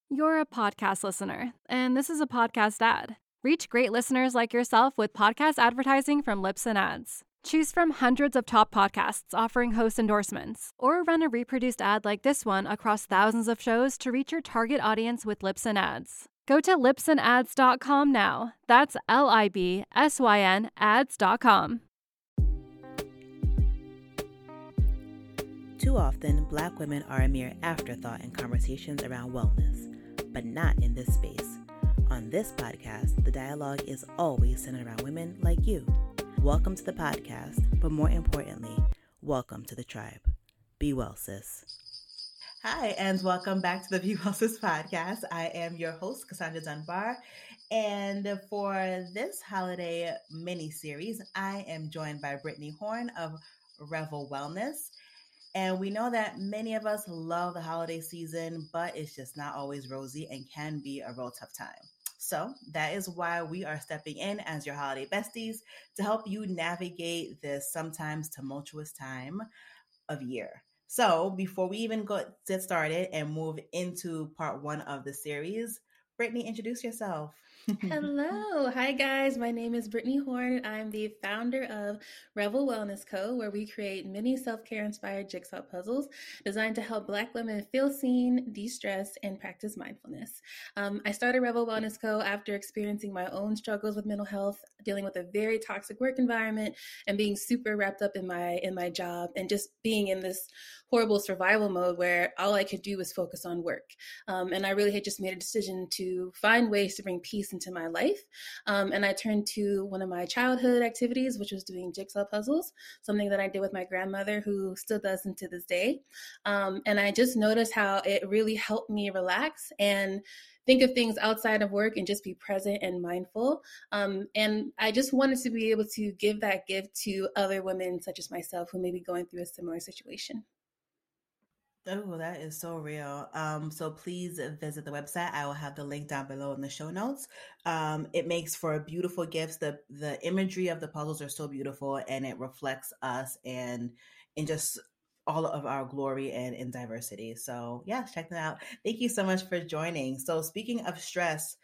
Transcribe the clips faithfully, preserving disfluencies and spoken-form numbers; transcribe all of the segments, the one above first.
You're a podcast listener, and this is a podcast ad. Reach great listeners like yourself with podcast advertising from Libsyn Ads. Choose from hundreds of top podcasts offering host endorsements, or run a reproduced ad like this one across thousands of shows to reach your target audience with Libsyn Ads. Go to libsyn ads dot com now. That's L I B S Y N ads dot com. Too often, Black women are a mere afterthought in conversations around wellness, but not in this space. On this podcast, the dialogue is always centered around women like you. Welcome to the podcast, but more importantly, welcome to the tribe. Be well, sis. Hi, and welcome back to the Be Well, Sis podcast. I am your host, Cassandra Dunbar, and for this holiday mini-series, I am joined by Brittany Horn of Revel Wellness. And we know that many of us love the holiday season, but it's just not always rosy and can be a real tough time. So that is why we are stepping in as your holiday besties to help you navigate this sometimes tumultuous time of year. So before we even go get started and move into part one of the series, Brittany, introduce yourself. Hello. Hi, guys. My name is Brittany Horn. I'm the founder of Revel Wellness Co., where we create mini self-care inspired jigsaw puzzles designed to help Black women feel seen, de-stress, and practice mindfulness. Um, I started Revel Wellness Co. after experiencing my own struggles with mental health, dealing with a very toxic work environment, and being super wrapped up in my in my job, and just being in this horrible survival mode where all I could do was focus on work. Um, and I really had just made a decision to find ways to bring peace into my life. Um, and I turned to one of my childhood activities, which was doing jigsaw puzzles, something that I did with my grandmother, who still does to this day. Um, and I just noticed how it really helped me relax and think of things outside of work and just be present and mindful. Um, and I just wanted to be able to give that gift to other women such as myself who may be going through a similar situation. Oh, that is so real. Um, so please visit the website. I will have the link down below in the show notes. Um, it makes for beautiful gifts. The the imagery of the puzzles are so beautiful, and it reflects us and and just all of our glory and, and diversity. So yeah, check that out. Thank you so much for joining. So speaking of stress,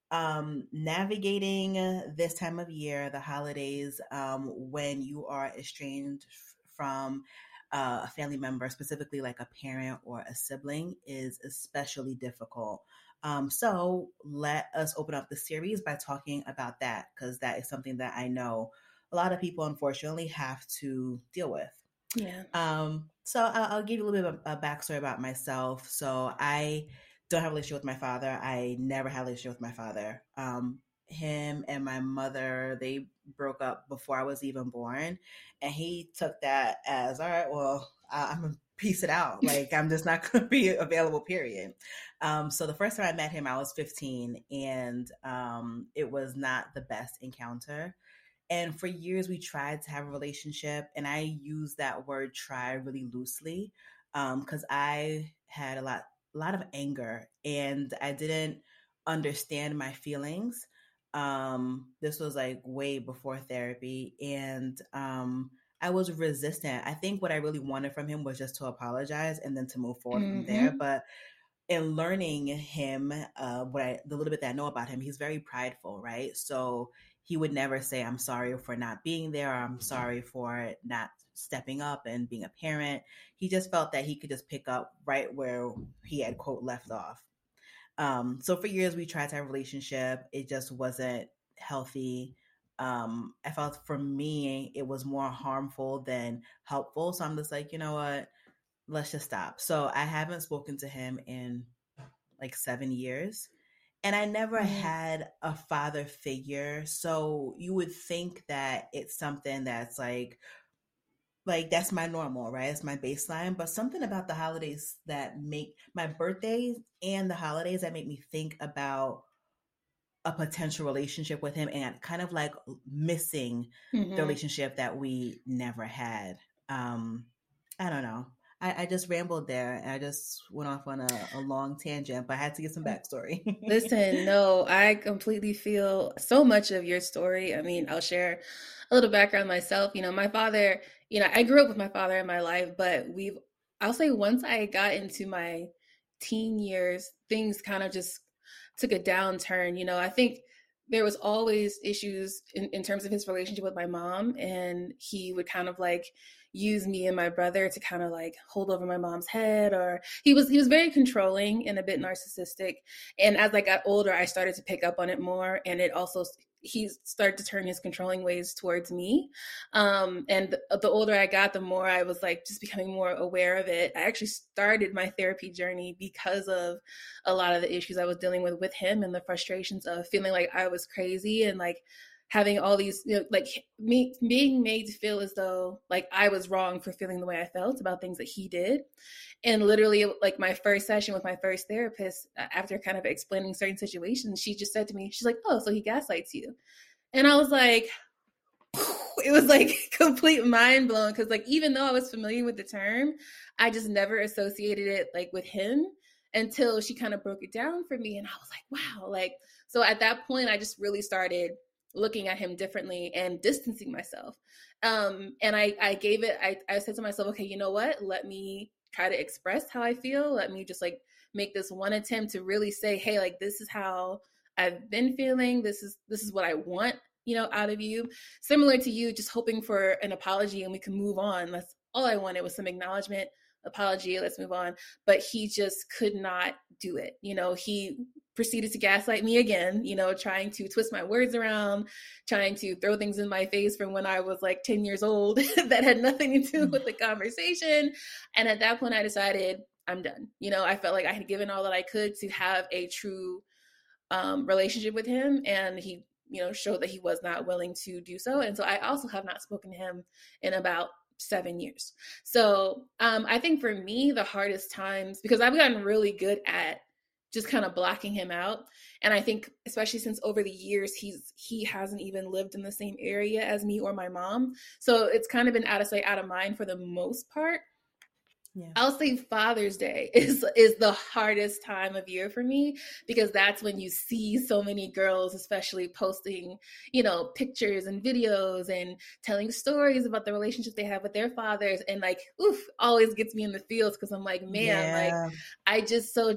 um, navigating this time of year, the holidays, um, when you are estranged from Uh, a family member, specifically like a parent or a sibling, is especially difficult. Um, so let us open up the series by talking about that, because that is something that I know a lot of people unfortunately have to deal with. Yeah. Um, so I'll, I'll give you a little bit of a backstory about myself. So I don't have a relationship with my father. I never had a relationship with my father. Um, him and my mother, they broke up before I was even born, and he took that as, all right, well, I, I'm gonna piece it out. Like, I'm just not gonna be available, period. Um, so the first time I met him, I was fifteen, and um, it was not the best encounter. And for years, we tried to have a relationship, and I use that word "try" really loosely, because um, I had a lot, a lot of anger, and I didn't understand my feelings. Um, this was like way before therapy, and um, I was resistant. I think what I really wanted from him was just to apologize and then to move forward mm-hmm. from there. But in learning him, uh, what I, the little bit that I know about him, he's very prideful, right? So he would never say, "I'm sorry for not being there," or "I'm sorry for not stepping up and being a parent." He just felt that he could just pick up right where he had, quote, left off. Um, so for years we tried to have a relationship. It just wasn't healthy. Um, I felt for me, it was more harmful than helpful. So I'm just like, you know what, let's just stop. So I haven't spoken to him in like seven years. And I never mm-hmm. had a father figure. So you would think that it's something that's like, like that's my normal, right? It's my baseline. But something about the holidays that make my birthdays and the holidays that make me think about a potential relationship with him, and kind of like missing mm-hmm. the relationship that we never had. Um, I don't know. I, I just rambled there, and I just went off on a, a long tangent, but I had to get some backstory. Listen, no, I completely feel so much of your story. I mean, I'll share a little background myself. You know, my father, you know, I grew up with my father in my life, but we've, I'll say once I got into my teen years, things kind of just took a downturn. You know, I think there was always issues in, in terms of his relationship with my mom, and he would kind of like use me and my brother to kind of like hold over my mom's head, or he was he was very controlling and a bit narcissistic. And as I got older, I started to pick up on it more, and it also he started to turn his controlling ways towards me. Um, and the, the older I got, the more I was like just becoming more aware of it. I actually started my therapy journey because of a lot of the issues I was dealing with with him, and the frustrations of feeling like I was crazy, and like having all these, you know, like me being made to feel as though like I was wrong for feeling the way I felt about things that he did. And literally, like my first session with my first therapist, after kind of explaining certain situations, she just said to me, she's like, "Oh, so he gaslights you." And I was like, it was like complete mind blown. Cause like, even though I was familiar with the term, I just never associated it like with him until she kind of broke it down for me. And I was like, wow. Like, so at that point, I just really started looking at him differently and distancing myself. Um, and I, I gave it, I, I said to myself, okay, you know what? Let me try to express how I feel. Let me just like make this one attempt to really say, hey, like, this is how I've been feeling. This is, this is what I want, you know, out of you. Similar to you, just hoping for an apology and we can move on. That's all I wanted, was some acknowledgement, apology, let's move on. But he just could not do it. You know, he proceeded to gaslight me again, you know, trying to twist my words around, trying to throw things in my face from when I was like ten years old that had nothing to do with the conversation. And at that point I decided I'm done. You know, I felt like I had given all that I could to have a true um, relationship with him. And he, you know, showed that he was not willing to do so. And so I also have not spoken to him in about seven years. So um, I think for me, the hardest times, because I've gotten really good at just kind of blocking him out. And I think especially since over the years, he's, he hasn't even lived in the same area as me or my mom. So it's kind of been out of sight, out of mind for the most part. Yeah. I'll say Father's Day is is the hardest time of year for me, because that's when you see so many girls, especially posting, you know, pictures and videos and telling stories about the relationship they have with their fathers. And like, oof, always gets me in the feels, because I'm like, man, yeah. like I just so,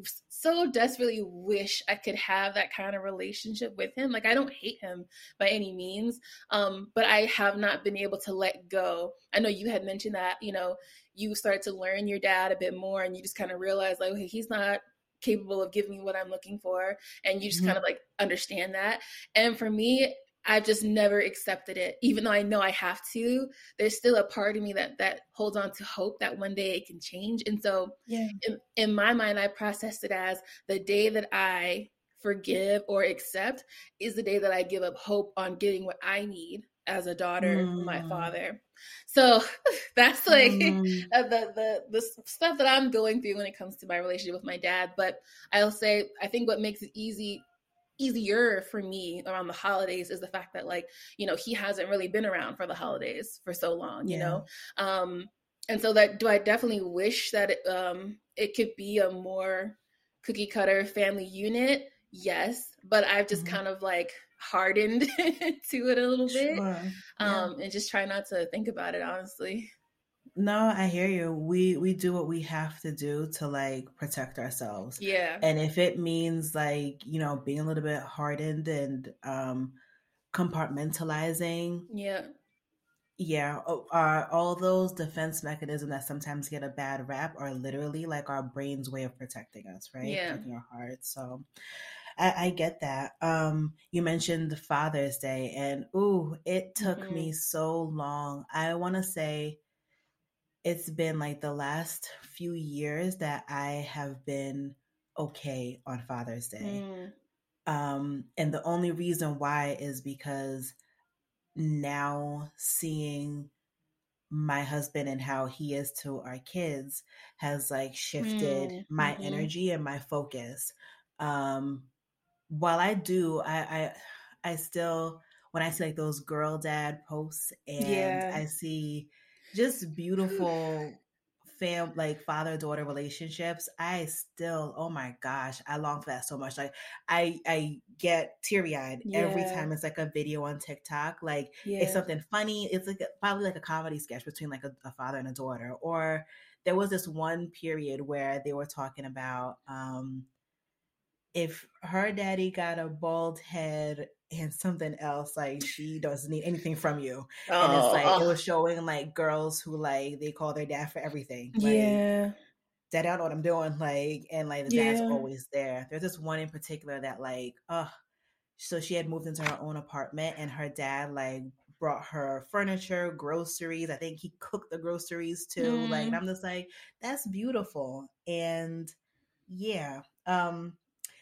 so desperately wish I could have that kind of relationship with him. Like, I don't hate him by any means, um, but I have not been able to let go. I know you had mentioned that, you know, you start to learn your dad a bit more, and you just kind of realize like, okay, he's not capable of giving me what I'm looking for. And you just mm-hmm. kind of like understand that. And for me, I've just never accepted it. Even though I know I have to, there's still a part of me that, that holds on to hope that one day it can change. And so yeah. in, in my mind, I processed it as the day that I forgive or accept is the day that I give up hope on getting what I need as a daughter mm. from my father. So that's like mm. the, the the stuff that I'm going through when it comes to my relationship with my dad. But I'll say, I think what makes it easy easier for me around the holidays is the fact that, like, you know, he hasn't really been around for the holidays for so long, you yeah. know? Um, and so that, do I definitely wish that it, um, it could be a more cookie cutter family unit? Yes. But I've just mm-hmm. kind of like hardened to it a little bit. Sure. Um, yeah. and just try not to think about it, honestly. No, I hear you. We we do what we have to do to like protect ourselves. Yeah. And if it means like, you know, being a little bit hardened and um compartmentalizing. Yeah. Yeah. Uh, all those defense mechanisms that sometimes get a bad rap are literally like our brain's way of protecting us, right? Yeah. Protecting our hearts. So I, I get that. Um, you mentioned Father's Day, and ooh, it took mm-hmm. me so long. I want to say it's been like the last few years that I have been okay on Father's Day. Mm. Um, and the only reason why is because now seeing my husband and how he is to our kids has like shifted mm. my mm-hmm. energy and my focus. Um, while I do, I, I, I still, when I see like those girl dad posts and yeah. I see just beautiful fam, like father-daughter relationships, I still, oh my gosh, I long for that so much. Like I, I get teary-eyed yeah. every time it's like a video on TikTok. Like yeah. it's something funny. It's like a, probably like a comedy sketch between like a, a father and a daughter, or there was this one period where they were talking about um, if her daddy got a bald head and something else, like she doesn't need anything from you. And it's like it Oh, was showing like girls who like they call their dad for everything. Like, yeah, dad, I don't know what I'm doing. Like, and like the dad's yeah. always there. There's this one in particular that like, uh, so she had moved into her own apartment and her dad like brought her furniture, groceries. I think he cooked the groceries too. Like, and Mm. I'm just like, that's beautiful. And yeah, um,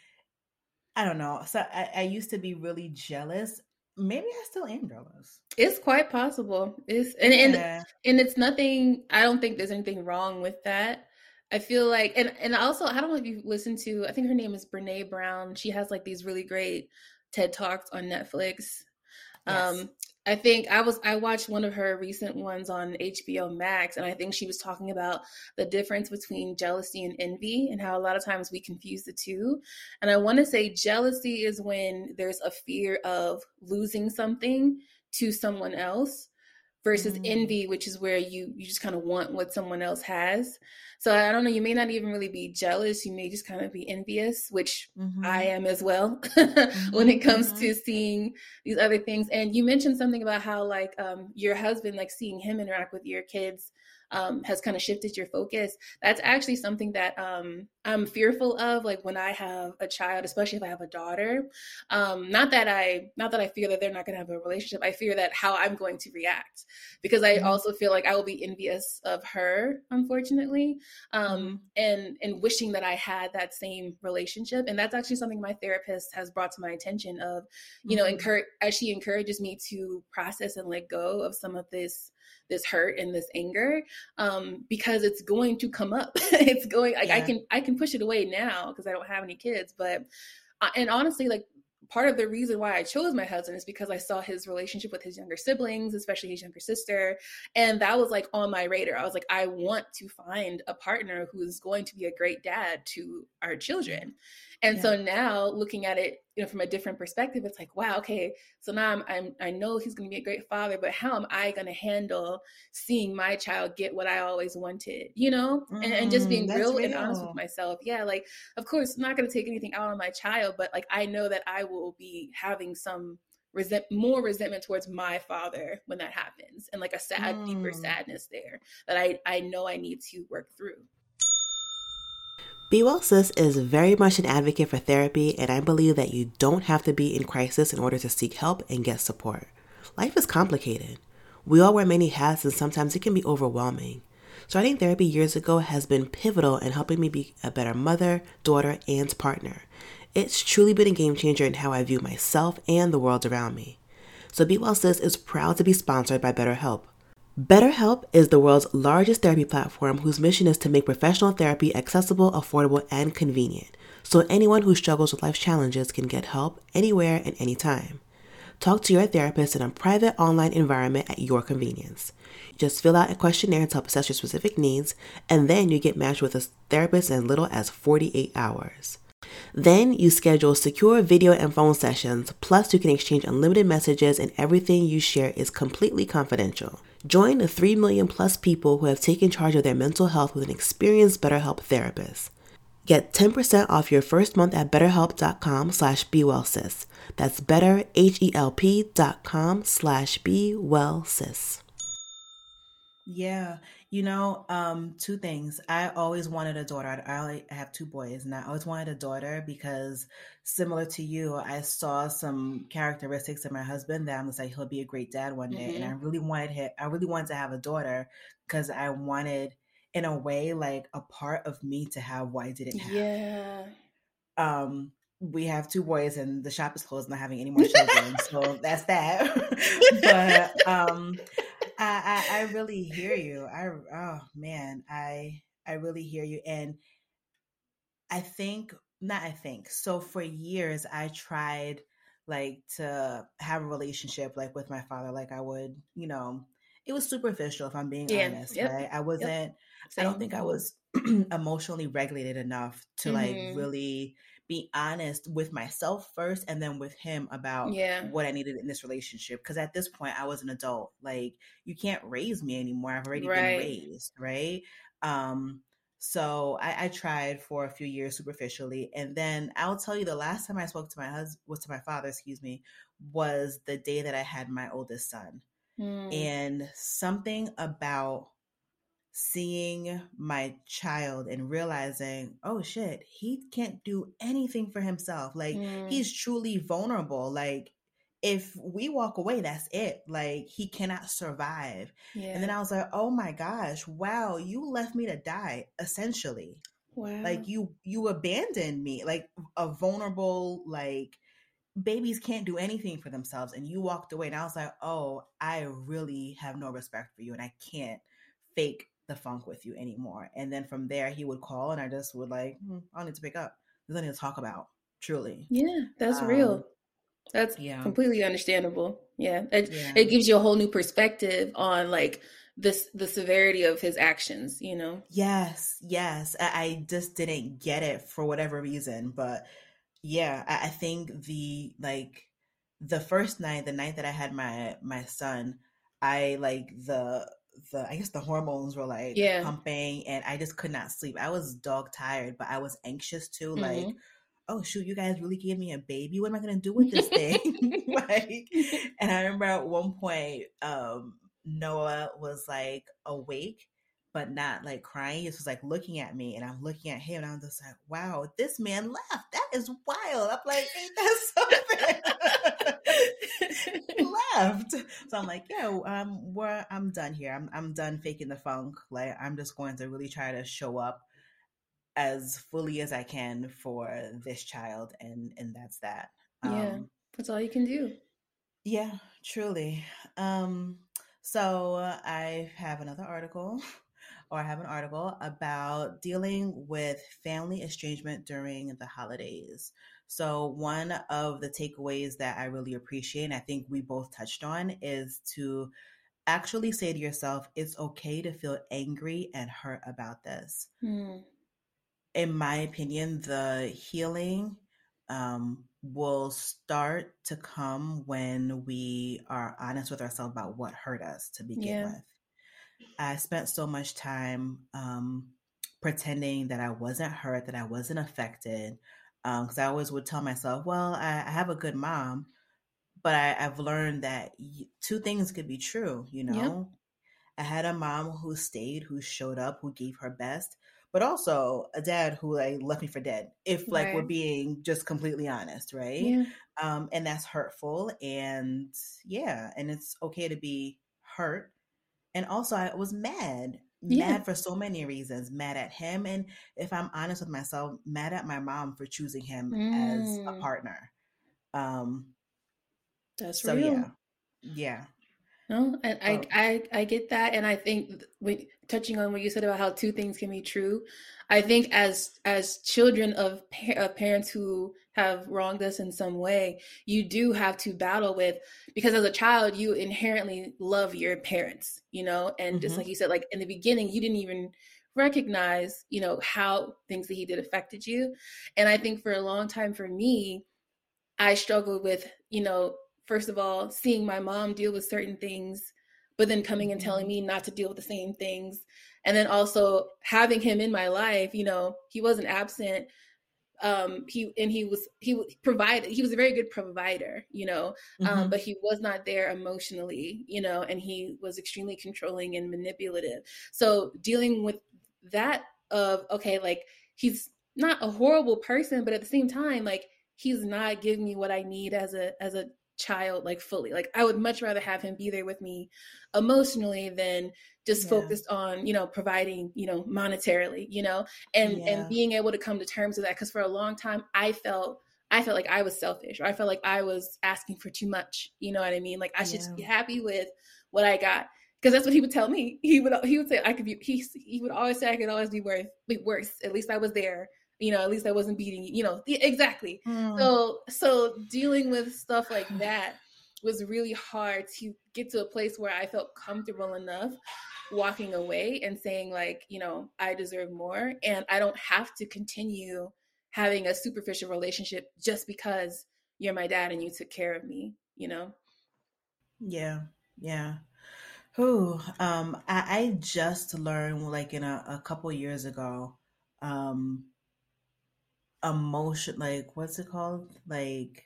I don't know. So I, I used to be really jealous. Maybe I still am jealous. It's quite possible. It's and and Yeah. and it's nothing. I don't think there's anything wrong with that. I feel like, and and also, I don't know if you've listened to. I think her name is Brene Brown. She has like these really great TED Talks on Netflix. Yes. Um, I think I was I watched one of her recent ones on H B O Max, and I think she was talking about the difference between jealousy and envy, and how a lot of times we confuse the two. And I want to say jealousy is when there's a fear of losing something to someone else, versus Mm. envy, which is where you you just kind of want what someone else has. So I don't know, you may not even really be jealous, you may just kind of be envious, which I Mm-hmm. am as well when Mm-hmm. it comes Mm-hmm. to seeing these other things. And you mentioned something about how like um, your husband, like seeing him interact with your kids um, has kind of shifted your focus. That's actually something that um, I'm fearful of, like when I have a child, especially if I have a daughter. Um, not that I, not that I fear that they're not going to have a relationship. I fear that how I'm going to react, because I Mm-hmm. also feel like I will be envious of her, unfortunately, Mm-hmm. um, and and wishing that I had that same relationship. And that's actually something my therapist has brought to my attention. Of, you know, Mm-hmm. encourage as she encourages me to process and let go of some of this this hurt and this anger, um, because it's going to come up. It's going like I Yeah. can I can push it away now because I don't have any kids, but uh, and honestly, like part of the reason why I chose my husband is because I saw his relationship with his younger siblings, especially his younger sister. And that was like on my radar. I was like, I want to find a partner who is going to be a great dad to our Yeah. children. And Yeah. so now looking at it, you know, from a different perspective, it's like, wow, okay, so now I'm, I'm I know he's going to be a great father, but how am I going to handle seeing my child get what I always wanted, you know, and, and just Mm, being that's real and honest with real. myself. Yeah, like, of course, I'm not going to take anything out on my child, but like, I know that I will be having some resent, more resentment towards my father when that happens, and like a sad, deeper Mm. sadness there that I, I know I need to work through. Be Well Sis is very much an advocate for therapy, and I believe that you don't have to be in crisis in order to seek help and get support. Life is complicated. We all wear many hats, and sometimes it can be overwhelming. Starting therapy years ago has been pivotal in helping me be a better mother, daughter, and partner. It's truly been a game changer in how I view myself and the world around me. So Be Well Sis is proud to be sponsored by BetterHelp. BetterHelp is the world's largest therapy platform whose mission is to make professional therapy accessible, affordable, and convenient, so anyone who struggles with life's challenges can get help anywhere and anytime. Talk to your therapist in a private online environment at your convenience. Just fill out a questionnaire to help assess your specific needs, and then you get matched with a therapist in as little as forty-eight hours. Then you schedule secure video and phone sessions, plus you can exchange unlimited messages, and everything you share is completely confidential. Join the three million plus people who have taken charge of their mental health with an experienced BetterHelp therapist. Get ten percent off your first month at betterhelp.com slash bewellsis. That's betterhelp.com slash bewellsis. Yeah. You know, um, two things. I always wanted a daughter. I only I have two boys, and I always wanted a daughter because, similar to you, I saw some characteristics in my husband that I'm just like, he'll be a great dad one day. And I Mm-hmm. really wanted him, I really wanted to have a daughter because I wanted, in a way, like a part of me to have what I didn't have. Yeah. Um, we have two boys, and the shop is closed, not having any more children. So that's that. But um I, I I really hear you. I oh man, I I really hear you. And I think not I think. So for years I tried like to have a relationship like with my father. Like I would, you know, it was superficial if I'm being Yeah. honest, Yep. right? I Yep. wasn't I don't Same. think I was emotionally regulated enough to like Mm-hmm. really be honest with myself first and then with him about Yeah. what I needed in this relationship. Cause at this point I was an adult. Like you can't raise me anymore. I've already been Right. raised, right? Um, so I, I tried for a few years superficially, and then I'll tell you the last time I spoke to my husband was to my father, excuse me, was the day that I had my oldest son. Mm. And something about seeing my child and realizing, oh shit, he can't do anything for himself. Like Mm. he's truly vulnerable. Like if we walk away, that's it. Like he cannot survive. Yeah. And then I was like, oh my gosh, wow, you left me to die, essentially. Wow. Like you you abandoned me, like a vulnerable, like babies can't do anything for themselves, and you walked away. And I was like, oh, I really have no respect for you, and I can't fake the funk with you anymore. And then from there he would call, and I just would like, hmm, I don't need to pick up. There's nothing to talk about, truly. Yeah, that's Um, real. That's yeah. completely understandable. Yeah. It, Yeah. it gives you a whole new perspective on like this, the severity of his actions, you know? Yes, yes. I, I just didn't get it for whatever reason. But yeah, I, I think the like the first night, the night that I had my my son, I like the the I guess the hormones were like Yeah. pumping, and I just could not sleep. I was dog tired, but I was anxious too. Mhm. Like, oh shoot, you guys really gave me a baby. What am I gonna do with this thing? Like, and I remember at one point, um, Noah was like awake, but not like crying. He just was like looking at me, and I'm looking at him, and I'm just like, wow, this man left. That is wild. I'm like, ain't that something? He left. So I'm like, yeah, um, we're, I'm done here. I'm I'm done faking the funk. Like I'm just going to really try to show up as fully as I can for this child, and and that's that. Yeah. Um, That's all you can do. yeah, truly. Um, so uh, I have another article, or I have an article about dealing with family estrangement during the holidays. So one of the takeaways that I really appreciate, and I think we both touched on, is to actually say to yourself, it's okay to feel angry and hurt about this. Mm. In my opinion, the healing um, will start to come when we are honest with ourselves about what hurt us to begin Yeah. with. I spent so much time um, pretending that I wasn't hurt, that I wasn't affected, because um, I always would tell myself, well, I, I have a good mom, but I, I've learned that y- two things could be true, you know? Yep. I had a mom who stayed, who showed up, who gave her best, but also a dad who like left me for dead. If like Right. we're being just completely honest, right? Yeah. Um, and that's hurtful, and yeah, and it's okay to be hurt. And also, I was mad, Yeah. mad for so many reasons. Mad at him, and if I'm honest with myself, mad at my mom for choosing him as a Mm. partner. Um, That's so real. yeah, yeah. No, and I, Oh. I, I get that, and I think th- when touching on what you said about how two things can be true, I think as as children of, pa- of parents who have wronged us in some way, you do have to battle with, because as a child you inherently love your parents, you know, and just Mhm. like you said, like in the beginning you didn't even recognize, you know, how things that he did affected you, and I think for a long time for me, I struggled with, you know, first of all, seeing my mom deal with certain things, but then coming and telling Mhm. me not to deal with the same things. And then also having him in my life, you know, he wasn't absent. Um, he, and he was, he w- provided, he was a very good provider, you know, um, Mhm. but he was not there emotionally, you know, and he was extremely controlling and manipulative. So dealing with that of, okay, like he's not a horrible person, but at the same time, like he's not giving me what I need as a, as a child, like fully. Like I would much rather have him be there with me emotionally than just Yeah. focused on, you know, providing, you know, monetarily, you know, and Yeah. and being able to come to terms with that. Because for a long time I felt I felt like I was selfish, or I felt like I was asking for too much. You know what I mean? Like I should Yeah. just be happy with what I got. Because that's what he would tell me. He would he would say I could be he he would always say I could always be worth be worse. At least I was there. You know, at least I wasn't beating you. You know, the, exactly. Mm. So so dealing with stuff like that was really hard to get to a place where I felt comfortable enough walking away and saying like, you know, I deserve more, and I don't have to continue having a superficial relationship just because you're my dad and you took care of me, you know? Yeah. Yeah. Who um I, I just learned like in a, a couple years ago, um emotion, like what's it called? Like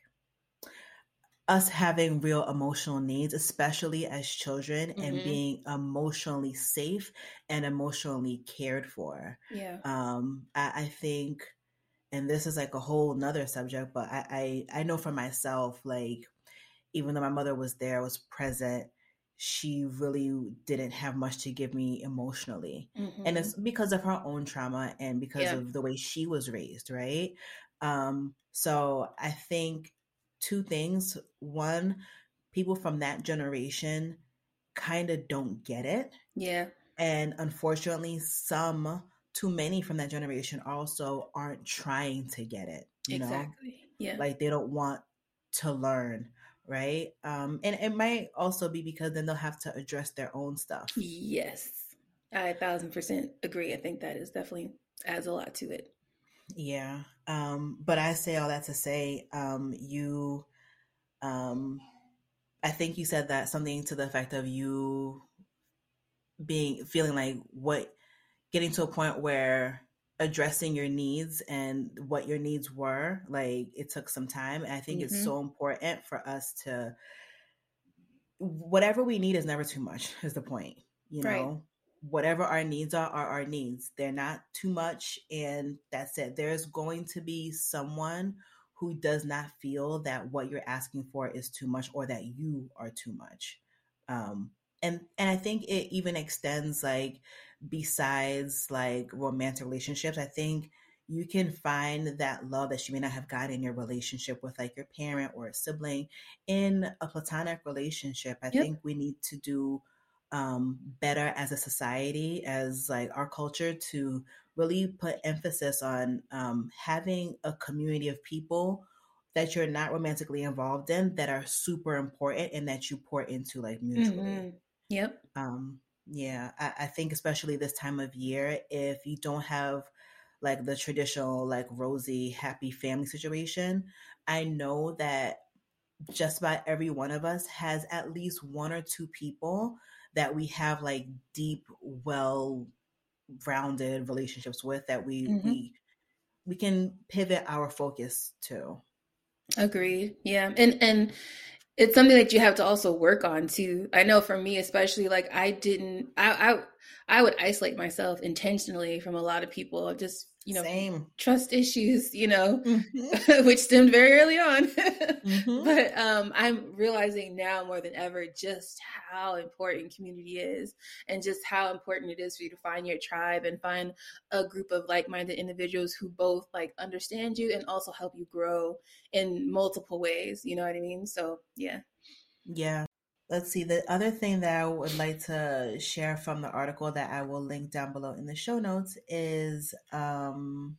us having real emotional needs, especially as children, and Mm-hmm. being emotionally safe and emotionally cared for. Yeah. Um, I, I think, and this is like a whole nother subject, but I, I, I know for myself, like, even though my mother was there, was present, she really didn't have much to give me emotionally. And Mm-hmm. it's because of her own trauma and because Yeah. of the way she was raised, right? Um, so I think two things. One, people from that generation kind of don't get it. Yeah. And unfortunately, some, too many from that generation also aren't trying to get it, you know? Exactly. Yeah. Like they don't want to learn, right? Um, and it might also be because then they'll have to address their own stuff. Yes. I a thousand percent agree. I think that is definitely adds a lot to it. Yeah. Um, but I say all that to say, um, you, um, I think you said that something to the effect of you being feeling like what getting to a point where addressing your needs and what your needs were, like it took some time. And I think it's Mm-hmm. so important for us to, whatever we need is never too much, is the point. You Right. know, whatever our needs are, are our needs. They're not too much. And that's it. There's going to be someone who does not feel that what you're asking for is too much or that you are too much. Um, and and I think it even extends like besides like romantic relationships. I think you can find that love that you may not have gotten in your relationship with like your parent or a sibling in a platonic relationship. I Yep. think we need to do um, better as a society, as like our culture, to really put emphasis on um, having a community of people that you're not romantically involved in that are super important and that you pour into like mutually. Mm-hmm. Yep. Um, yeah, I, I think especially this time of year, if you don't have like the traditional like rosy happy family situation, I know that just about every one of us has at least one or two people that we have like deep, well rounded relationships with that we Mm-hmm. we we can pivot our focus to. Agreed. Yeah. And and it's something that you have to also work on too. I know for me, especially, like I didn't, I, I, I would isolate myself intentionally from a lot of people, just, you know, Same. trust issues, you know, Mm-hmm. which stemmed very early on. Mm-hmm. But um, I'm realizing now more than ever just how important community is and just how important it is for you to find your tribe and find a group of like-minded individuals who both like understand you and also help you grow in multiple ways. You know what I mean? So yeah. Yeah. Let's see. The other thing that I would like to share from the article that I will link down below in the show notes is um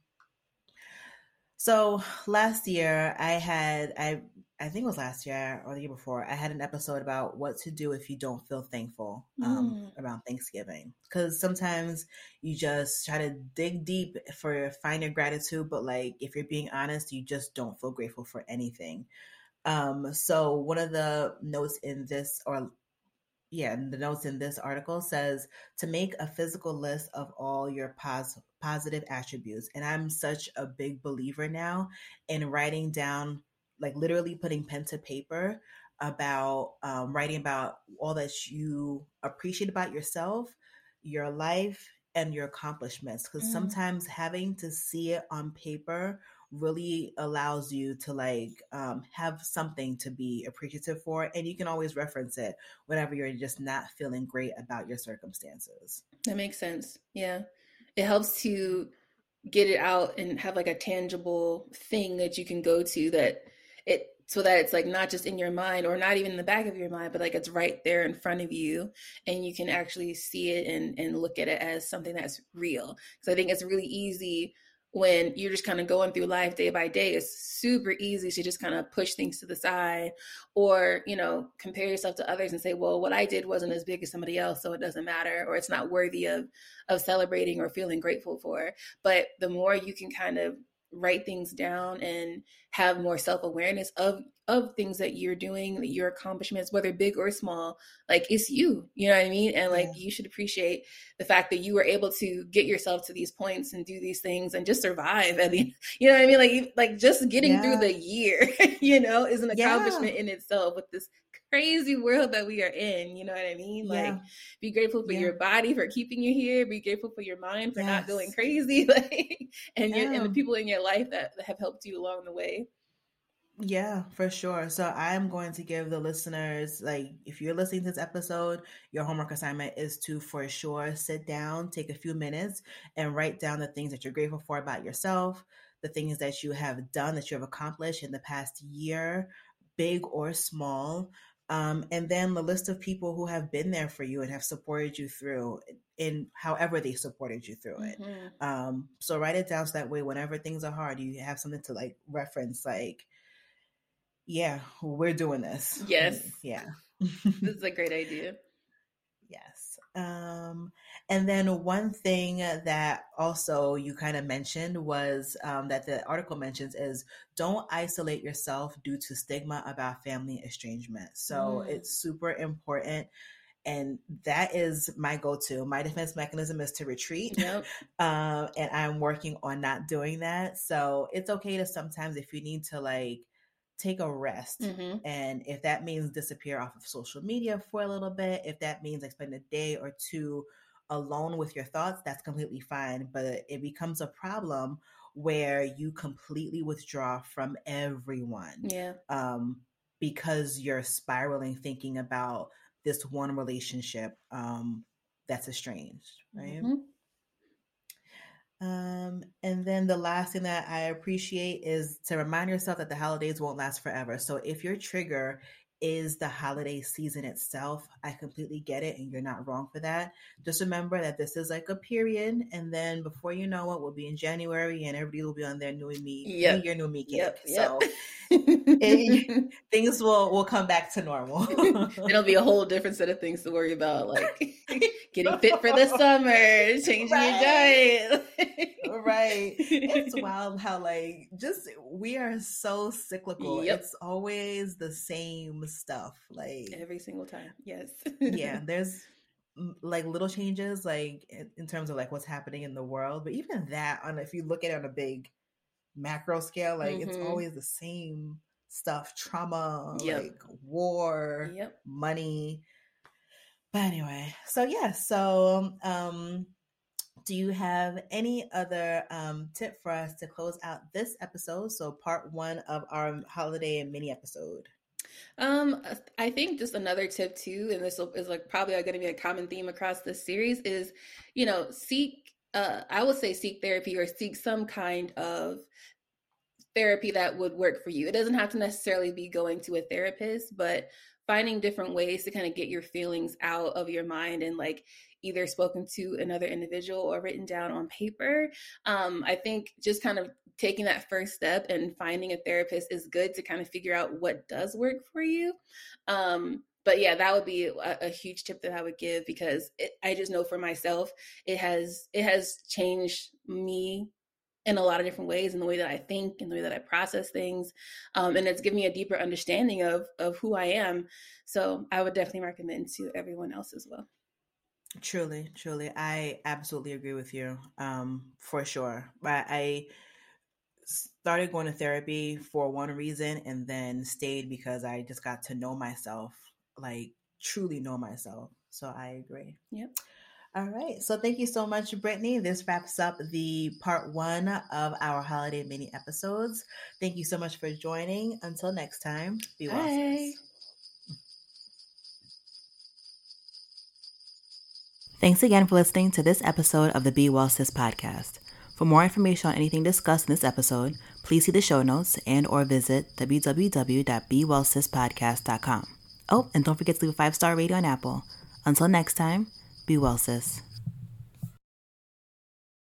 so last year I had I I think it was last year or the year before, I had an episode about what to do if you don't feel thankful um, Mm, around Thanksgiving. Because sometimes you just try to dig deep for find your gratitude, but like if you're being honest, you just don't feel grateful for anything. Um, so one of the notes in this, or yeah, and the notes in this article says to make a physical list of all your pos- positive attributes. And I'm such a big believer now in writing down, like literally putting pen to paper about um, writing about all that you appreciate about yourself, your life, and your accomplishments. Because mm. sometimes having to see it on paper really allows you to like um, have something to be appreciative for, and you can always reference it whenever you're just not feeling great about your circumstances. That makes sense. Yeah. It helps to get it out and have like a tangible thing that you can go to that it so that it's like not just in your mind or not even in the back of your mind, but like it's right there in front of you and you can actually see it and and look at it as something that's real. So I think it's really easy when you're just kind of going through life day by day. It's super easy to just kind of push things to the side or, you know, compare yourself to others and say, well, what I did wasn't as big as somebody else, so it doesn't matter, or it's not worthy of of celebrating or feeling grateful for. But the more you can kind of write things down and have more self-awareness of of things that you're doing, your accomplishments, whether big or small. Like, it's you, you know what I mean? And like, yeah. you should appreciate the fact that you were able to get yourself to these points and do these things and just survive. I mean, you know what I mean? Like, like just getting yeah. through the year, you know, is an accomplishment yeah. in itself with this crazy world that we are in. You know what I mean? Like, yeah. be grateful for yeah. your body for keeping you here. Be grateful for your mind for yes. not going crazy. Like, and yeah. your, and the people in your life that, that have helped you along the way. Yeah, for sure. So I'm going to give the listeners, like, if you're listening to this episode, your homework assignment is to, for sure, sit down, take a few minutes and write down the things that you're grateful for about yourself, the things that you have done, that you have accomplished in the past year, big or small. Um, and then the list of people who have been there for you and have supported you through in however they supported you through it. Mm-hmm. Um, so write it down so that way, whenever things are hard, you have something to like reference, like, yeah, we're doing this. Yes. Yeah. This is a great idea. Yes. Um, and then one thing that also you kind of mentioned was um, that the article mentions is don't isolate yourself due to stigma about family estrangement. So mm. it's super important. And that is my go-to. My defense mechanism is to retreat. Yep. um, and I'm working on not doing that. So it's okay to sometimes, if you need to like, take a rest. Mm-hmm. And if that means disappear off of social media for a little bit, if that means like spend a day or two alone with your thoughts, that's completely fine. But it becomes a problem where you completely withdraw from everyone. Yeah. Um, because you're spiraling thinking about this one relationship um, that's estranged, right? Mm-hmm. Um, and then the last thing that I appreciate is to remind yourself that the holidays won't last forever. So if your trigger is the holiday season itself, I completely get it. And you're not wrong for that. Just remember that this is like a period. And then before you know it, we'll be in January and everybody will be on their new me, yep. new year, new me kick. Yep, so yep. it, things will, will come back to normal. It'll be a whole different set of things to worry about. Like getting fit for the summer, changing right. your diet. Right. It's wild how like just we are so cyclical. Yep. It's always the same stuff. Like every single time. Yes. Yeah. There's like little changes like in, in terms of like what's happening in the world. But even that on if you look at it on a big macro scale, like mm-hmm. it's always the same stuff. Trauma, yep. like war, yep. money. But anyway, so yeah, so um, do you have any other um, tip for us to close out this episode? So part one of our holiday and mini episode. Um, I think just another tip too, and this is like probably going to be a common theme across this series is, you know, seek, uh, I would say seek therapy or seek some kind of therapy that would work for you. It doesn't have to necessarily be going to a therapist, but finding different ways to kind of get your feelings out of your mind and like either spoken to another individual or written down on paper. Um, I think just kind of taking that first step and finding a therapist is good to kind of figure out what does work for you. Um, but yeah, that would be a, a huge tip that I would give because it, I just know for myself, it has, it has changed me in a lot of different ways in the way that I think and the way that I process things. Um, and it's given me a deeper understanding of, of who I am. So I would definitely recommend to everyone else as well. Truly, truly. I absolutely agree with you um, for sure. But I started going to therapy for one reason and then stayed because I just got to know myself, like truly know myself. So I agree. Yep. All right. So thank you so much, Brittany. This wraps up the part one of our holiday mini episodes. Thank you so much for joining. Until next time, be well. Bye. Thanks again for listening to this episode of the Be Well Sis podcast. For more information on anything discussed in this episode, please see the show notes and or visit w w w dot be well sis podcast dot com. Oh, and don't forget to leave a five-star rating on Apple. Until next time, be well, sis.